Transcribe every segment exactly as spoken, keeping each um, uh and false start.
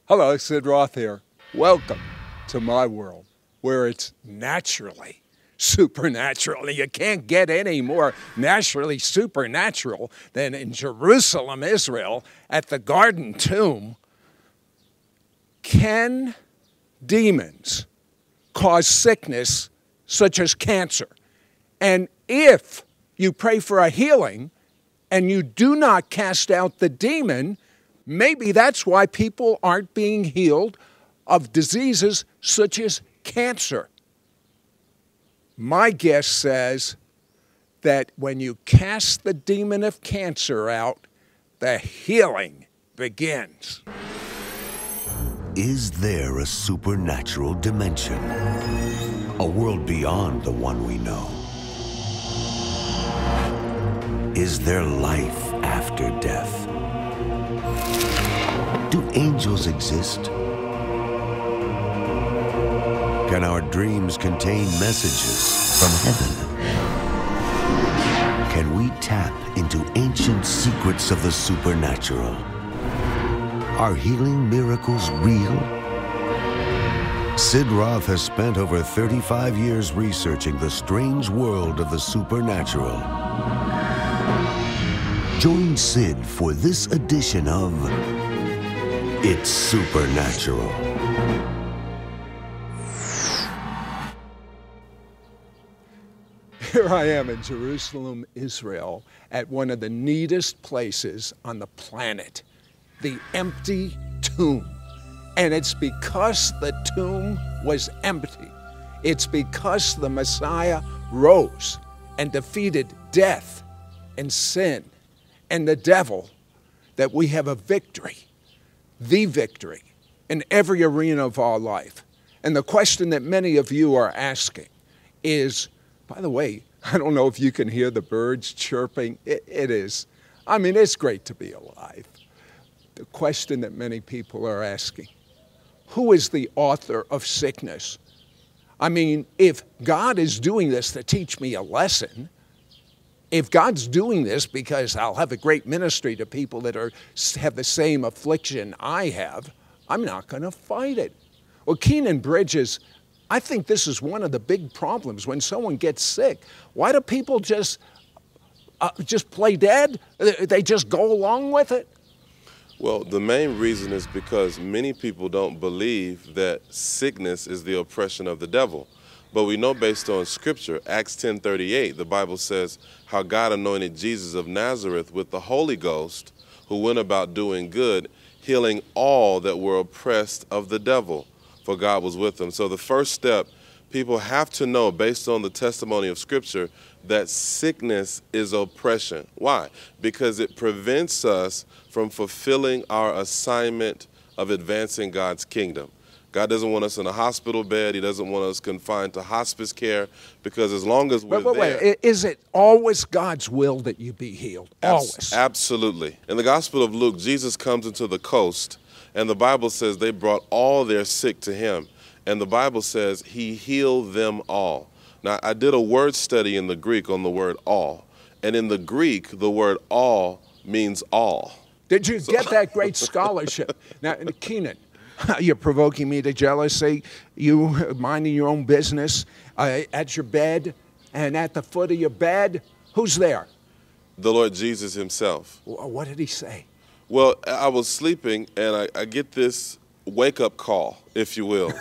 Hello, Sid Roth here. Welcome to my world, where it's naturally supernatural. You can't get any more naturally supernatural than in Jerusalem, Israel, at the Garden Tomb. Can demons cause sickness such as cancer? And if you pray for a healing and you do not cast out the demon, maybe that's why people aren't being healed of diseases such as cancer. My guess says that when you cast the demon of cancer out, the healing begins. Is there a supernatural dimension? A world beyond the one we know? Is there life after death? Do angels exist? Can our dreams contain messages from heaven? Can we tap into ancient secrets of the supernatural? Are healing miracles real? Sid Roth has spent over thirty-five years researching the strange world of the supernatural. Join Sid for this edition of It's Supernatural. Here I am in Jerusalem, Israel, at one of the neatest places on the planet, the empty tomb. And it's because the tomb was empty. It's because the Messiah rose and defeated death and sin and the devil that we have a victory, the victory, in every arena of our life. And the question that many of you are asking is, by the way, I don't know if you can hear the birds chirping. It, it is. I mean, it's great to be alive. The question that many people are asking, who is the author of sickness? I mean, if God is doing this to teach me a lesson, if God's doing this because I'll have a great ministry to people that are have the same affliction I have, I'm not going to fight it. Well, Keenan Bridges, I think this is one of the big problems when someone gets sick. Why do people just uh, just play dead? They just go along with it? Well, the main reason is because many people don't believe that sickness is the oppression of the devil. But we know based on Scripture, Acts ten thirty-eight, the Bible says how God anointed Jesus of Nazareth with the Holy Ghost, who went about doing good, healing all that were oppressed of the devil, for God was with them. So the first step, people have to know, based on the testimony of Scripture, that sickness is oppression. Why? Because it prevents us from fulfilling our assignment of advancing God's kingdom. God doesn't want us in a hospital bed. He doesn't want us confined to hospice care, because as long as we're wait, wait, there... Wait. Is it always God's will that you be healed? Always. Abs- absolutely. In the Gospel of Luke, Jesus comes into the coast, and the Bible says they brought all their sick to him. And the Bible says he healed them all. Now, I did a word study in the Greek on the word all. And in the Greek, the word all means all. Did you get that great scholarship? Now, Keenan, you're provoking me to jealousy. You minding your own business uh, at your bed, and at the foot of your bed, who's there? The Lord Jesus himself. What did he say? Well, I was sleeping, and I, I get this wake-up call, if you will.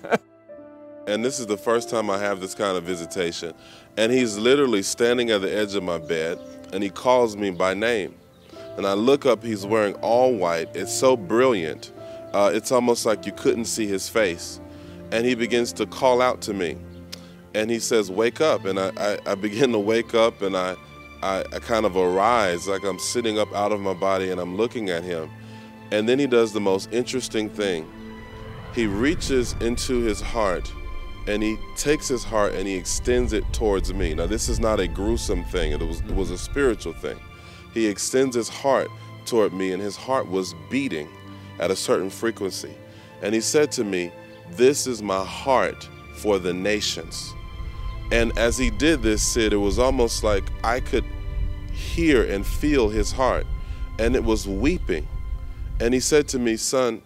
And this is the first time I have this kind of visitation. And he's literally standing at the edge of my bed, and he calls me by name. And I look up, he's wearing all white. It's so brilliant. Uh, it's almost like you couldn't see his face. And he begins to call out to me. And he says, wake up. And I, I, I begin to wake up, and I, I, I kind of arise, like I'm sitting up out of my body, and I'm looking at him. And then he does the most interesting thing. He reaches into his heart, and he takes his heart and he extends it towards me. Now, this is not a gruesome thing. It was, it was a spiritual thing. He extends his heart toward me, and his heart was beating at a certain frequency. And he said to me, this is my heart for the nations. And as he did this, Sid, it was almost like I could hear and feel his heart, and it was weeping. And he said to me, son,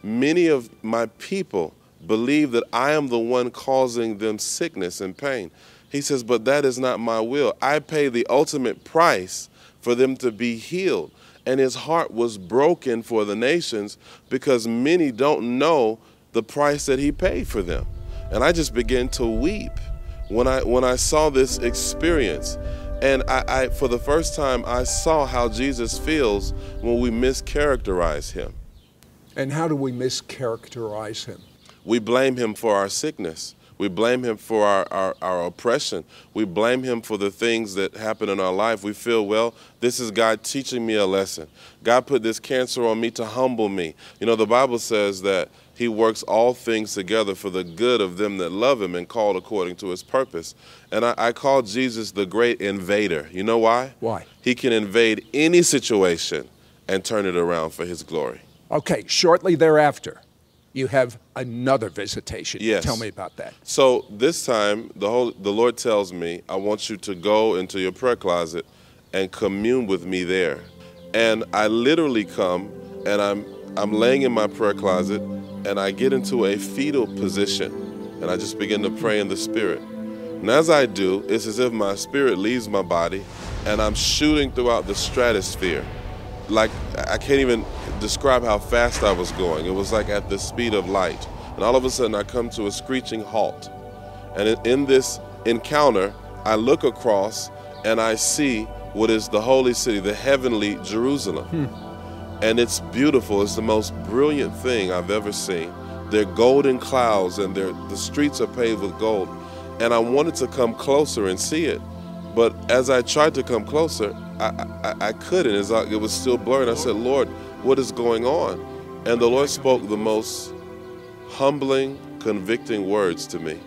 many of my people believe that I am the one causing them sickness and pain. He says, but that is not my will. I pay the ultimate price for them to be healed. And his heart was broken for the nations because many don't know the price that he paid for them. And I just began to weep when I when I saw this experience. And I, I for the first time, I saw how Jesus feels when we mischaracterize him. And how do we mischaracterize him? We blame him for our sickness. We blame him for our, our, our oppression. We blame him for the things that happen in our life. We feel, well, this is God teaching me a lesson. God put this cancer on me to humble me. You know, the Bible says that he works all things together for the good of them that love him and called according to his purpose. And I, I call Jesus the great invader. You know why? Why? He can invade any situation and turn it around for his glory. Okay, shortly thereafter, you have another visitation. Yes. Tell me about that. So this time, the whole, the Lord tells me, I want you to go into your prayer closet and commune with me there. And I literally come, and I'm, I'm laying in my prayer closet, and I get into a fetal position, and I just begin to pray in the Spirit. And as I do, it's as if my spirit leaves my body, and I'm shooting throughout the stratosphere. Like, I can't even describe how fast I was going. It was like at the speed of light. And all of a sudden I come to a screeching halt. And in this encounter, I look across and I see what is the holy city, the heavenly Jerusalem. Hmm. And it's beautiful. It's the most brilliant thing I've ever seen. They're golden clouds and they're, the streets are paved with gold. And I wanted to come closer and see it. But as I tried to come closer, I, I, I couldn't. It's like it was still blurred. I said, Lord, what is going on? And the Lord spoke the most humbling, convicting words to me.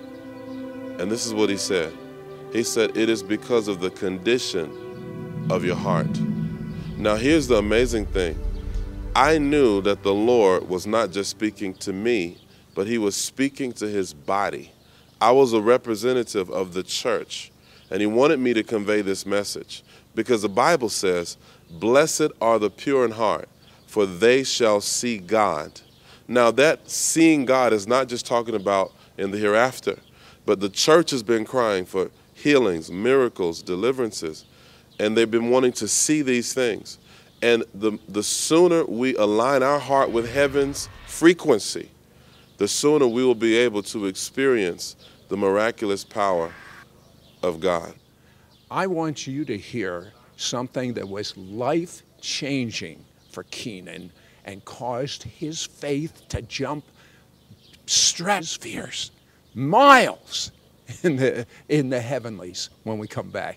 And this is what he said. He said, it is because of the condition of your heart. Now, here's the amazing thing. I knew that the Lord was not just speaking to me, but he was speaking to his body. I was a representative of the church, and he wanted me to convey this message because the Bible says, blessed are the pure in heart, for they shall see God. Now, that seeing God is not just talking about in the hereafter, but the church has been crying for healings, miracles, deliverances, and they've been wanting to see these things. And the, the sooner we align our heart with heaven's frequency, the sooner we will be able to experience the miraculous power of God. I want you to hear something that was life-changing for Keenan and caused his faith to jump stratospheres, miles in the, in the heavenlies when we come back.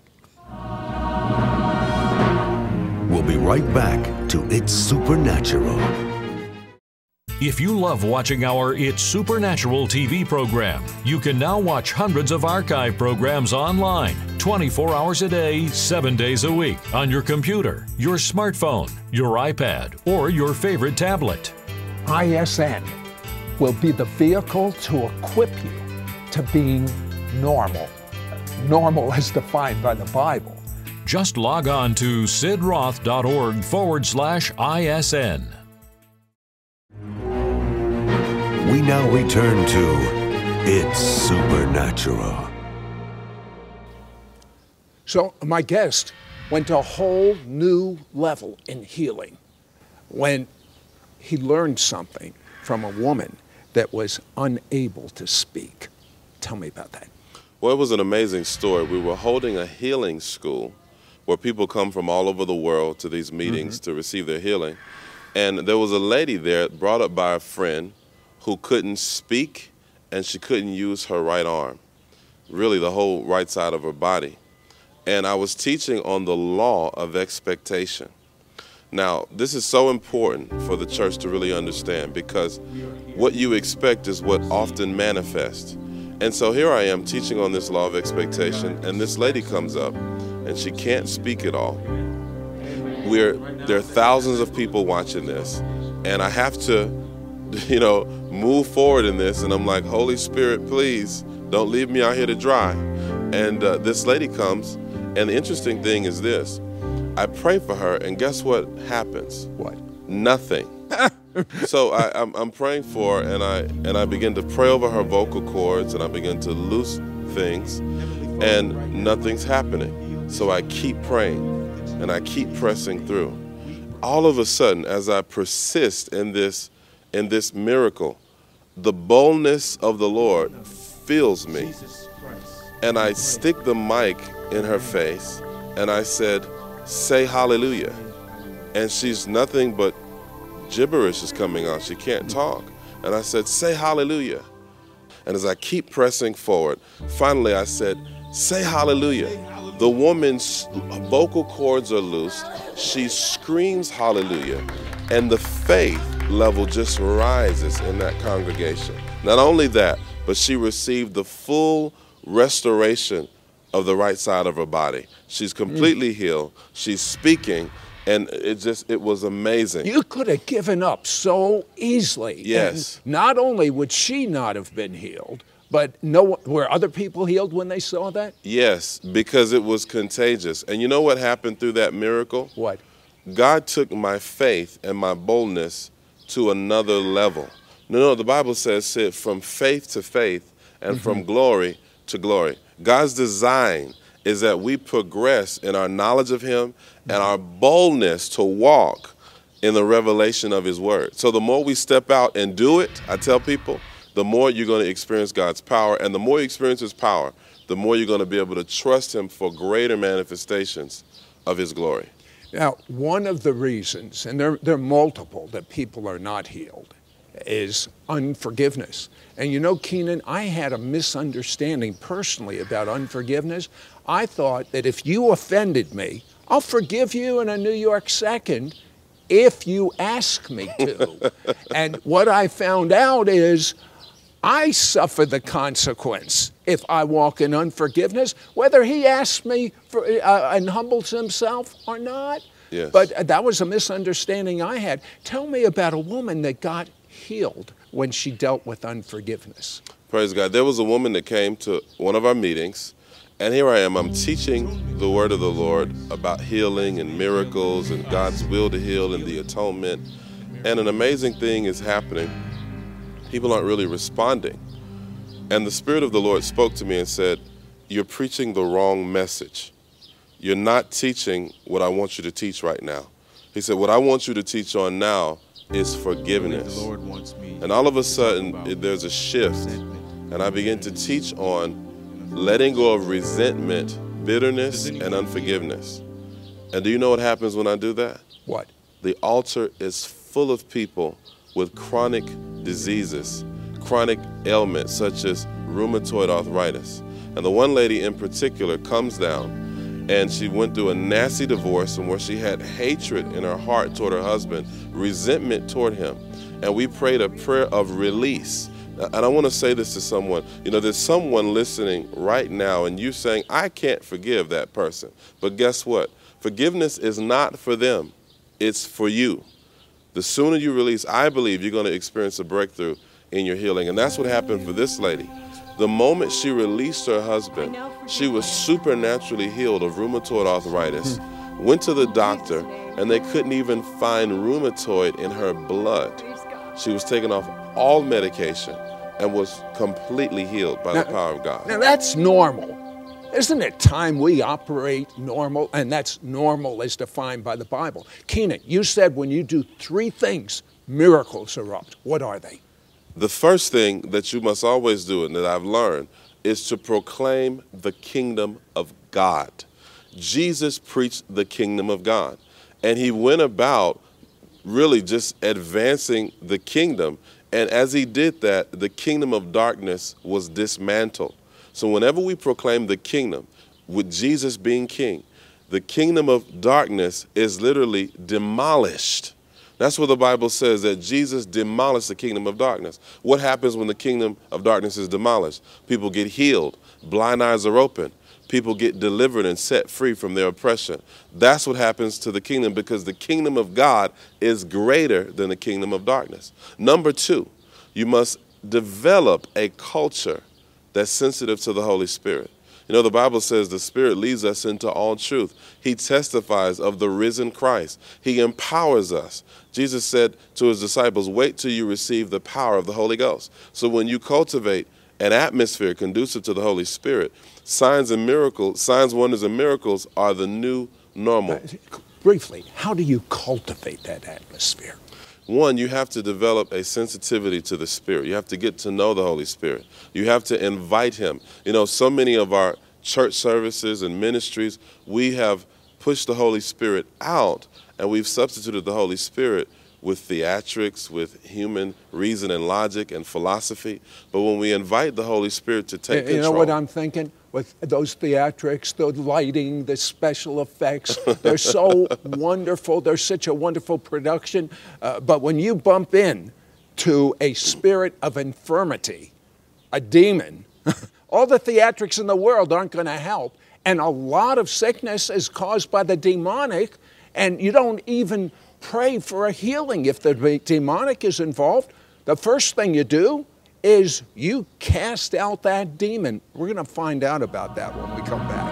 We'll be right back to It's Supernatural. If you love watching our It's Supernatural T V program, you can now watch hundreds of archive programs online, twenty-four hours a day, seven days a week, on your computer, your smartphone, your iPad, or your favorite tablet. I S N will be the vehicle to equip you to being normal, normal as defined by the Bible. Just log on to sidroth.org forward slash ISN. We now return to It's Supernatural. So my guest went to a whole new level in healing when he learned something from a woman that was unable to speak. Tell me about that. Well, it was an amazing story. We were holding a healing school where people come from all over the world to these meetings mm-hmm. to receive their healing. And there was a lady there brought up by a friend who couldn't speak and she couldn't use her right arm, really the whole right side of her body. And I was teaching on the law of expectation. Now, this is so important for the church to really understand because what you expect is what often manifests. And so here I am teaching on this law of expectation, and this lady comes up and she can't speak at all. We're, there are thousands of people watching this, and I have to, you know, move forward in this, and I'm like, Holy Spirit, please don't leave me out here to dry. And uh, this lady comes, and the interesting thing is this. I pray for her, and guess what happens? What? Nothing. So I, I'm, I'm praying for her, and I and I begin to pray over her vocal cords, and I begin to loose things, and nothing's happening. So I keep praying, and I keep pressing through. All of a sudden, as I persist in this in this miracle, the boldness of the Lord fills me, and I stick the mic in her face, and I said, "Say hallelujah," and she's nothing but gibberish is coming out. She can't talk. And I said, "Say hallelujah." And as I keep pressing forward, finally I said, "Say hallelujah." The woman's vocal cords are loosed. She screams hallelujah. And the faith level just rises in that congregation. Not only that, but she received the full restoration of the right side of her body. She's completely mm. healed. She's speaking. And it just, it was amazing. You could have given up so easily. Yes. And not only would she not have been healed, but no, were other people healed when they saw that? Yes, because it was contagious. And you know what happened through that miracle? What? God took my faith and my boldness to another level. No, no, the Bible says, sit from faith to faith and mm-hmm. from glory to glory. God's design is that we progress in our knowledge of him and our boldness to walk in the revelation of his word. So the more we step out and do it, I tell people, the more you're going to experience God's power. And the more you experience his power, the more you're going to be able to trust him for greater manifestations of his glory. Now, one of the reasons, and there, there are multiple, that people are not healed is unforgiveness. And you know, Keenan, I had a misunderstanding personally about unforgiveness. I thought that if you offended me, I'll forgive you in a New York second if you ask me to. And what I found out is I suffer the consequence if I walk in unforgiveness, whether he asks me for, uh, and humbles himself or not. Yes. But that was a misunderstanding I had. Tell me about a woman that got healed when she dealt with unforgiveness. Praise God. There was a woman that came to one of our meetings, and here I am. I'm teaching the word of the Lord about healing and miracles and God's will to heal and the atonement. And an amazing thing is happening. People aren't really responding. And the Spirit of the Lord spoke to me and said, "You're preaching the wrong message. You're not teaching what I want you to teach right now." He said, "What I want you to teach on now is forgiveness." And all of a sudden, it, there's a shift. And I begin to teach on letting go of resentment, bitterness, and unforgiveness. And do you know what happens when I do that? What? The altar is full of people with chronic diseases, chronic ailments such as rheumatoid arthritis. And the one lady in particular comes down, and she went through a nasty divorce and where she had hatred in her heart toward her husband, resentment toward him. And we prayed a prayer of release. And I want to say this to someone. You know, there's someone listening right now and you saying, "I can't forgive that person." But guess what? Forgiveness is not for them. It's for you. The sooner you release, I believe you're going to experience a breakthrough in your healing. And that's what happened for this lady. The moment she released her husband, she was supernaturally healed of rheumatoid arthritis, went to the doctor, and they couldn't even find rheumatoid in her blood. She was taking off all medication and was completely healed by now, the power of God. Now that's normal. Isn't it time we operate normal? And that's normal as defined by the Bible. Keenan, you said when you do three things, miracles erupt. What are they? The first thing that you must always do, and that I've learned, is to proclaim the kingdom of God. Jesus preached the kingdom of God, and he went about really just advancing the kingdom. And as he did that, the kingdom of darkness was dismantled. So whenever we proclaim the kingdom, with Jesus being king, the kingdom of darkness is literally demolished. That's what the Bible says, that Jesus demolished the kingdom of darkness. What happens when the kingdom of darkness is demolished? People get healed. Blind eyes are open. People get delivered and set free from their oppression. That's what happens to the kingdom, because the kingdom of God is greater than the kingdom of darkness. Number two, you must develop a culture that's sensitive to the Holy Spirit. You know, the Bible says the Spirit leads us into all truth. He testifies of the risen Christ. He empowers us. Jesus said to his disciples, wait till you receive the power of the Holy Ghost. So when you cultivate an atmosphere conducive to the Holy Spirit, signs and miracles, signs, wonders, and miracles are the new normal. Uh, briefly, how do you cultivate that atmosphere? One, you have to develop a sensitivity to the Spirit. You have to get to know the Holy Spirit. You have to invite him. You know, so many of our church services and ministries, we have pushed the Holy Spirit out, and we've substituted the Holy Spirit with theatrics, with human reason and logic and philosophy. But when we invite the Holy Spirit to take control. You know what I'm thinking? With those theatrics, the lighting, the special effects, they're so wonderful. They're such a wonderful production. Uh, but when you bump in to a spirit of infirmity, a demon, all the theatrics in the world aren't going to help. And a lot of sickness is caused by the demonic, and you don't even pray for a healing if the demonic is involved. The first thing you do is you cast out that demon. We're going to find out about that when we come back.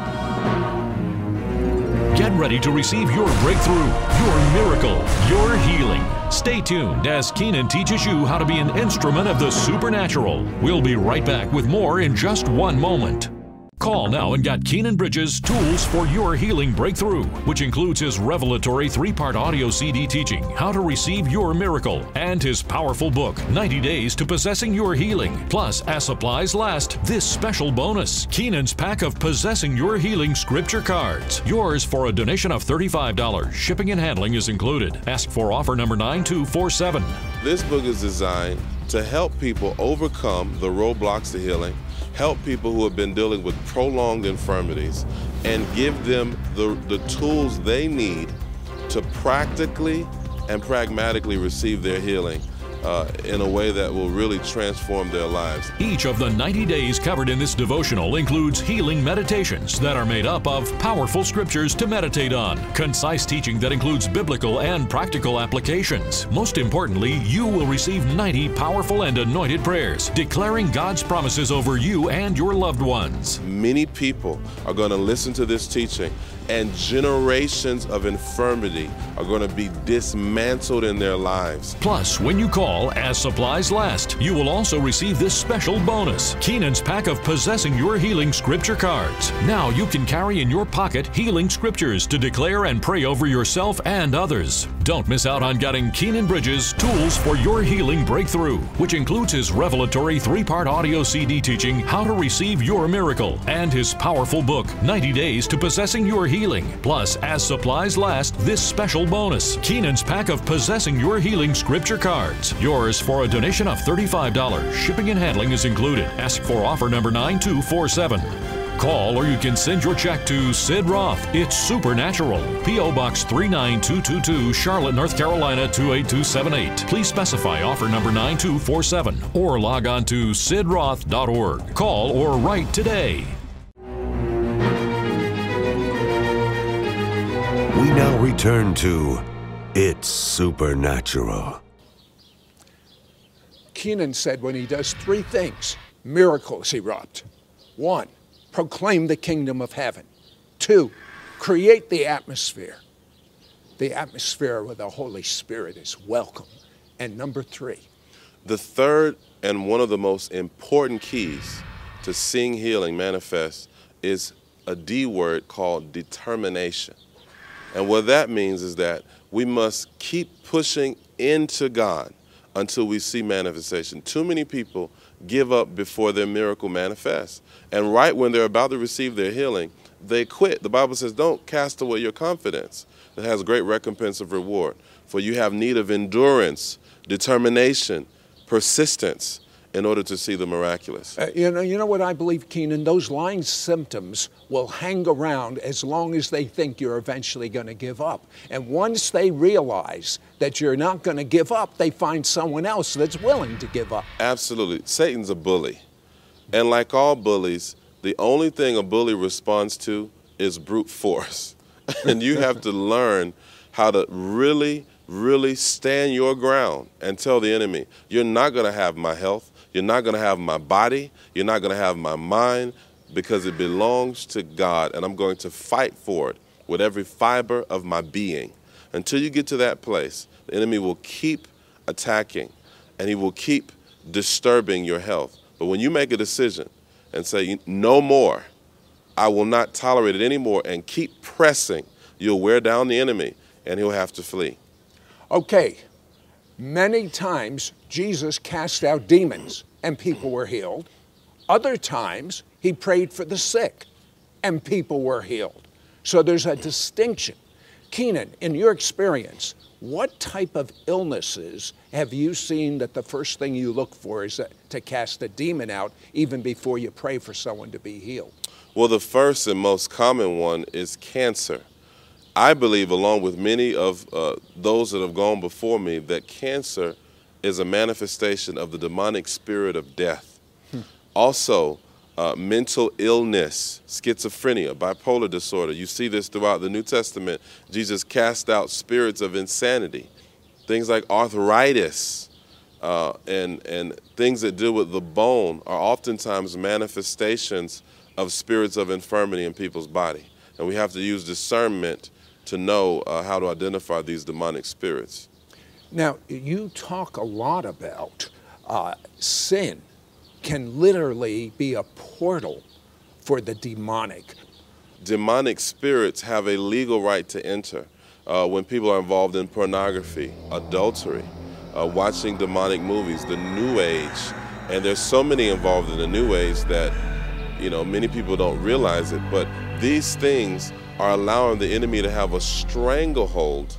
Get ready to receive your breakthrough, your miracle, your healing. Stay tuned as Keenan teaches you how to be an instrument of the supernatural. We'll be right back with more in just one moment. Call now and get Keenan Bridges' Tools for Your Healing Breakthrough, which includes his revelatory three-part audio C D teaching, How to Receive Your Miracle, and his powerful book, ninety days to Possessing Your Healing. Plus, as supplies last, this special bonus, Keenan's pack of Possessing Your Healing scripture cards. Yours for a donation of thirty-five dollars. Shipping and handling is included. Ask for offer number nine two four seven. This book is designed to help people overcome the roadblocks to healing, help people who have been dealing with prolonged infirmities, and give them the, the tools they need to practically and pragmatically receive their healing uh, in a way that will really transform their lives. Each of the ninety days covered in this devotional includes healing meditations that are made up of powerful scriptures to meditate on, concise teaching that includes biblical and practical applications. Most importantly, you will receive ninety powerful and anointed prayers declaring God's promises over you and your loved ones. Many people are going to listen to this teaching, and generations of infirmity are going to be dismantled in their lives. Plus, when you call as supplies last, you will also receive this special bonus, Keenan's pack of Possessing Your Healing scripture cards. Now you can carry in your pocket healing scriptures to declare and pray over yourself and others. Don't miss out on getting Keenan Bridges' Tools for Your Healing Breakthrough, which includes his revelatory three-part audio C D teaching, How to Receive Your Miracle, and his powerful book, ninety days to Possessing Your Healing. Plus, as supplies last, this special bonus, Keenan's pack of Possessing Your Healing scripture cards. Yours for a donation of thirty-five dollars. Shipping and handling is included. Ask for offer number nine two four seven. Call or you can send your check to Sid Roth. It's Supernatural. P O Box three nine two two two, Charlotte, North Carolina two eight two seven eight. Please specify offer number nine two four seven or log on to sid roth dot org. Call or write today. We now return to It's Supernatural. Keenan said when he does three things, miracles erupt. One, proclaim the kingdom of heaven. Two, create the atmosphere. The atmosphere where the Holy Spirit is welcome. And number three. The third and one of the most important keys to seeing healing manifest is a D word called determination. And what that means is that we must keep pushing into God until we see manifestation. Too many people give up before their miracle manifests. And right when they're about to receive their healing, they quit. The Bible says, don't cast away your confidence. It has great recompense of reward. For you have need of endurance, determination, persistence, in order to see the miraculous. Uh, you know, you know what I believe, Keenan? Those lying symptoms will hang around as long as they think you're eventually going to give up. And once they realize that you're not going to give up, they find someone else that's willing to give up. Absolutely. Satan's a bully. And like all bullies, the only thing a bully responds to is brute force. And you have to learn how to really, really stand your ground and tell the enemy, you're not going to have my health. You're not going to have my body. You're not going to have my mind. because it belongs to God, and I'm going to fight for it with every fiber of my being. Until you get to that place, the enemy will keep attacking, and he will keep disturbing your health. But when you make a decision and say, no more, I will not tolerate it anymore, and keep pressing, you'll wear down the enemy, and he'll have to flee. Okay, many times Jesus cast out demons, and people were healed. Other times, he prayed for the sick, and people were healed. So there's a distinction. Keenan, in your experience, what type of illnesses have you seen that the first thing you look for is to cast a demon out even before you pray for someone to be healed? Well, the first and most common one is cancer. I believe, along with many of uh, those that have gone before me, that cancer is a manifestation of the demonic spirit of death. Hmm. Also, uh, mental illness, schizophrenia, bipolar disorder. You see this throughout the New Testament. Jesus cast out spirits of insanity. Things like arthritis uh, and, and things that deal with the bone are oftentimes manifestations of spirits of infirmity in people's body. And we have to use discernment to know uh, how to identify these demonic spirits. Now, you talk a lot about uh, sin can literally be a portal for the demonic. Demonic spirits have a legal right to enter uh, when people are involved in pornography, adultery, uh, watching demonic movies, the New Age. And there's so many involved in the New Age that, you know, many people don't realize it, but these things are allowing the enemy to have a stranglehold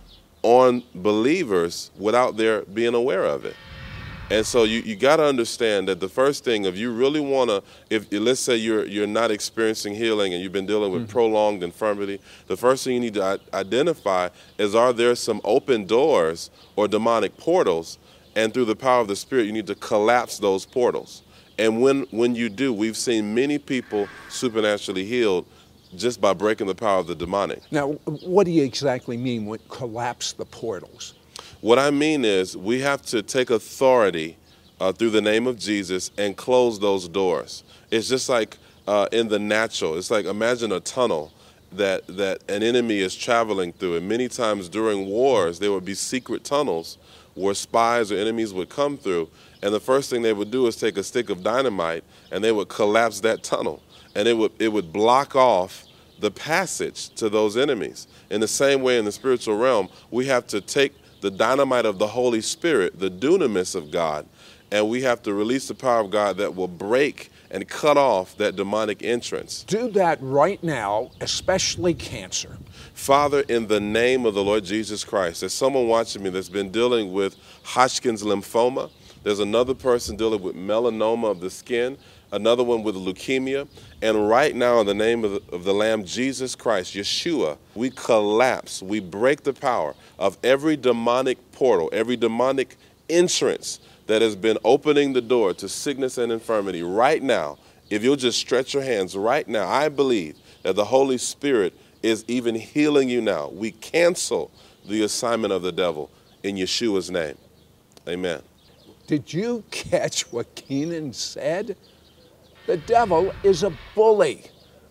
on believers without their being aware of it. And so you, you got to understand that the first thing, if you really want to, if let's say you're you're not experiencing healing and you've been dealing with mm-hmm. prolonged infirmity, the first thing you need to identify is, are there some open doors or demonic portals? And through the power of the Spirit, you need to collapse those portals. And when, when you do, we've seen many people supernaturally healed just by breaking the power of the demonic. Now, what do you exactly mean when collapse the portals? What I mean is we have to take authority uh, through the name of Jesus and close those doors. It's just like uh, in the natural. It's like, imagine a tunnel that, that an enemy is traveling through. And many times during wars, there would be secret tunnels where spies or enemies would come through. And the first thing they would do is take a stick of dynamite and they would collapse that tunnel. And it would, it would block off the passage to those enemies. In the same way, in the spiritual realm, we have to take the dynamite of the Holy Spirit, the dunamis of God, and we have to release the power of God that will break and cut off that demonic entrance. Do that right now, especially cancer. Father, in the name of the Lord Jesus Christ, there's someone watching me that's been dealing with Hodgkin's lymphoma. There's another person dealing with melanoma of the skin, another one with leukemia. And right now, in the name of the, of the Lamb, Jesus Christ, Yeshua, we collapse, we break the power of every demonic portal, every demonic entrance that has been opening the door to sickness and infirmity. Right now, if you'll just stretch your hands right now, I believe that the Holy Spirit is even healing you now. We cancel the assignment of the devil in Yeshua's name. Amen. Did you catch what Keenan said? The devil is a bully,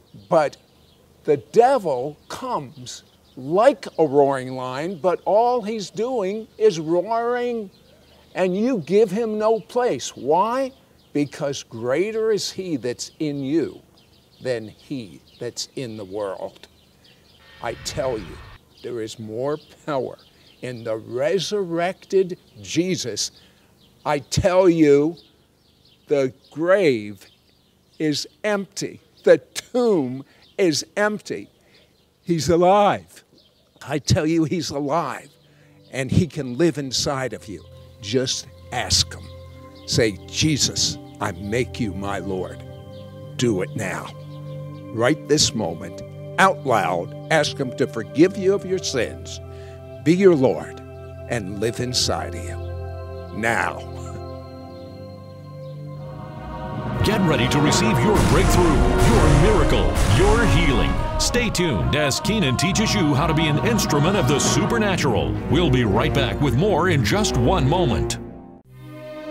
but the devil comes like a roaring lion, but all he's doing is roaring, and you give him no place. Why? Because greater is he that's in you than he that's in the world. I tell you, there is more power in the resurrected Jesus. I tell you, the grave is empty. The tomb is empty. He's alive. I tell you, he's alive, and he can live inside of you. Just ask him. Say, Jesus, I make you my Lord. Do it now. Right this moment, out loud, ask him to forgive you of your sins, be your Lord, and live inside of you. Now. Get ready to receive your breakthrough, your miracle, your healing. Stay tuned as Keenan teaches you how to be an instrument of the supernatural. We'll be right back with more in just one moment.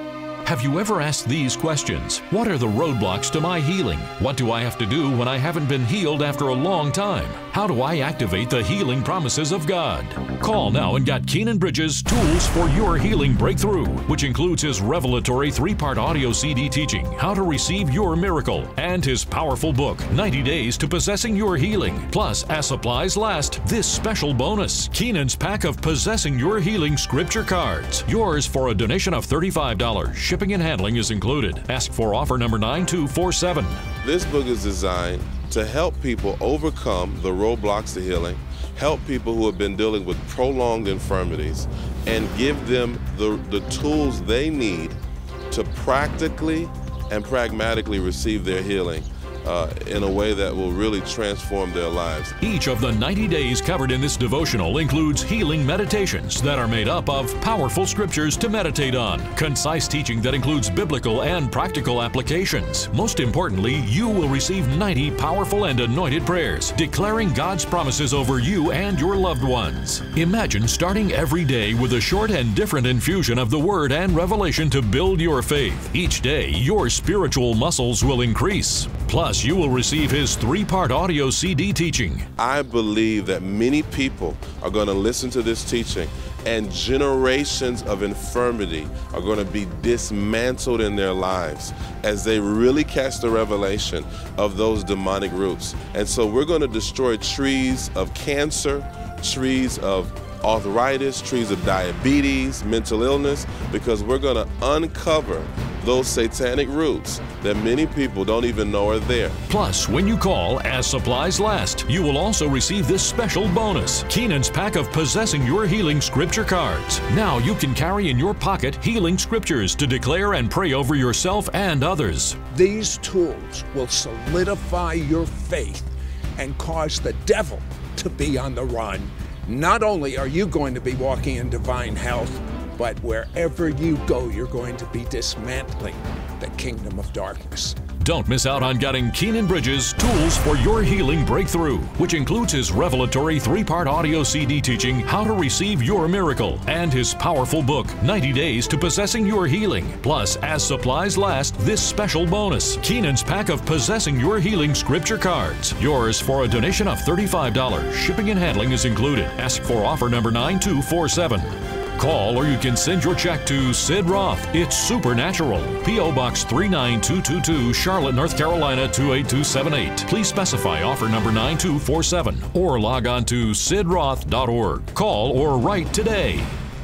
Have you ever asked these questions? What are the roadblocks to my healing? What do I have to do when I haven't been healed after a long time? How do I activate the healing promises of God? Call now and get Keenan Bridges' Tools for Your Healing Breakthrough, which includes his revelatory three-part audio C D teaching, How to Receive Your Miracle, and his powerful book, ninety days to Possessing Your Healing. Plus, as supplies last, this special bonus, Keenan's pack of Possessing Your Healing scripture cards. Yours for a donation of thirty-five dollars. Shipping and handling is included. Ask for offer number nine two four seven. This book is designed to help people overcome the roadblocks to healing, help people who have been dealing with prolonged infirmities, and give them the, the tools they need to practically and pragmatically receive their healing uh, in a way that will really transform their lives. Each of the ninety days covered in this devotional includes healing meditations that are made up of powerful scriptures to meditate on, concise teaching that includes biblical and practical applications. Most importantly, you will receive ninety powerful and anointed prayers declaring God's promises over you and your loved ones. Imagine starting every day with a short and different infusion of the Word and revelation to build your faith. Each day, your spiritual muscles will increase. Plus, you will receive his three-part audio C D teaching. I believe that many people are going to listen to this teaching, and generations of infirmity are going to be dismantled in their lives as they really catch the revelation of those demonic roots. And so we're going to destroy trees of cancer, trees of arthritis, trees of diabetes, mental illness, because we're going to uncover those satanic roots that many people don't even know are there. Plus, when you call as supplies last, you will also receive this special bonus, Keenan's pack of Possessing Your Healing scripture cards. Now you can carry in your pocket healing scriptures to declare and pray over yourself and others. These tools will solidify your faith and cause the devil to be on the run. Not only are you going to be walking in divine health, but wherever you go, you're going to be dismantling the kingdom of darkness. Don't miss out on getting Keenan Bridges' Tools for Your Healing Breakthrough, which includes his revelatory three-part audio C D teaching, How to Receive Your Miracle, and his powerful book, ninety days to Possessing Your Healing. Plus, as supplies last, this special bonus, Keenan's pack of Possessing Your Healing scripture cards. Yours for a donation of thirty-five dollars. Shipping and handling is included. Ask for offer number nine two four seven. Call or you can send your check to Sid Roth. It's Supernatural. P O Box three nine two two two, Charlotte, North Carolina two eight two seven eight. Please specify offer number nine two four seven or log on to sid roth dot org. Call or write today.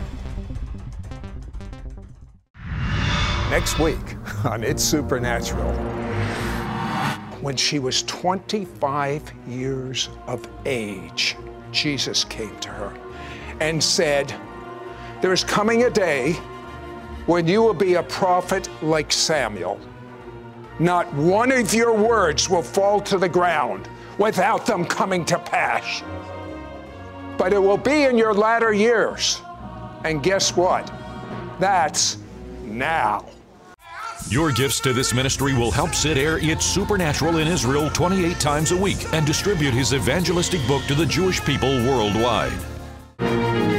Next week on It's Supernatural, when she was twenty-five years of age, Jesus came to her and said, "There's coming a day when you will be a prophet like Samuel. Not one of your words will fall to the ground without them coming to pass. But it will be in your latter years. And guess what? That's now." Your gifts to this ministry will help Sid air It's Supernatural in Israel twenty-eight times a week and distribute his evangelistic book to the Jewish people worldwide.